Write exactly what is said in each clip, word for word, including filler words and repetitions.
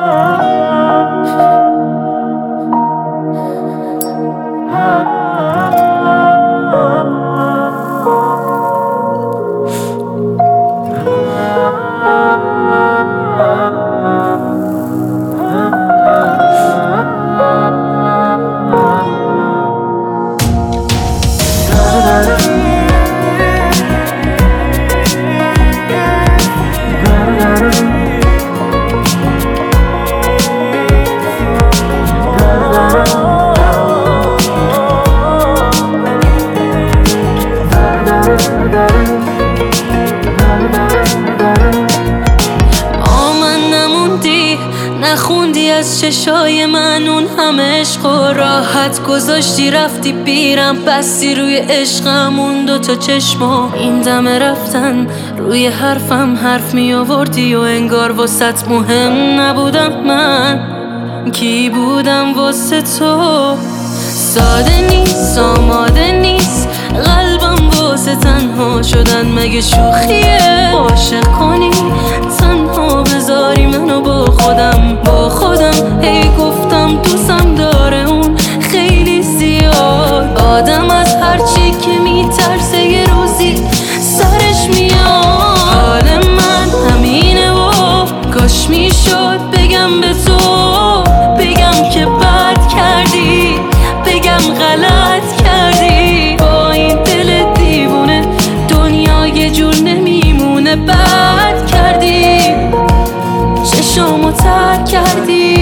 نخوندی از چشای من اون همه عشق و راحت گذاشتی رفتی بیرم بستی روی عشقم اون دوتا چشما این دم رفتن روی حرفم حرف می آوردی و انگار واسط مهم نبودم من کی بودم واسه تو ساده نیست آماده نیست قلبم واسه تنها شدن مگه شوخیه عاشق کنی تنها بذاری منو با خودم با خودم هی گفتم دوستم داره اون خیلی زیاد آدم از هرچی که میترسه یه روزی سرش میاد حال من همینه و کاش میشد بگم به تو بگم که بد کردی بگم غلط کردی با این دل دیوونه دنیا یه جور نمیمونه بد کردی چشامو تر کردی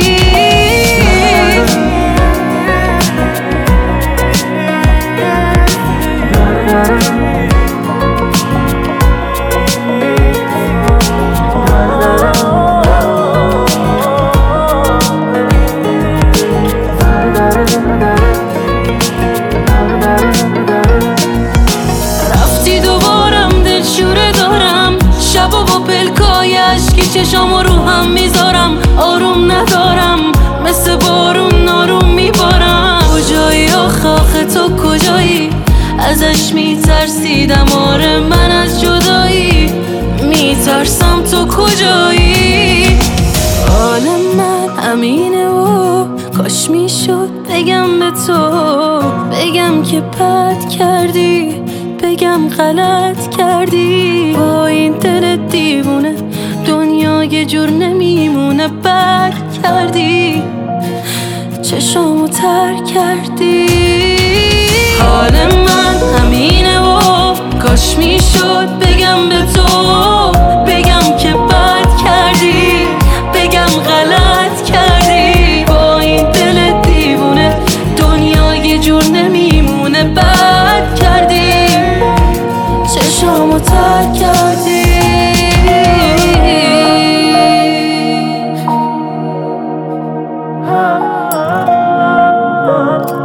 چشامو رو هم میذارم آروم ندارم مثل بارون ناروم میبارم کجایی آخ آخه تو کجایی ازش میترسیدم آره من از جدایی میترسم تو کجایی حال من همینه و کاش میشد بگم به تو بگم که بد کردی بگم غلط کردی با این دل دیوونه دنیا یه جور نمیمونه بد کردی چشامو تر کردی حال من همینه و کاش میشد بگم به تو بگم که بد کردی بگم غلط کردی با این دل دیوونه دنیا یه جور نمیمونه بد کردی چشامو تر کردی ah, ah, ah, ah.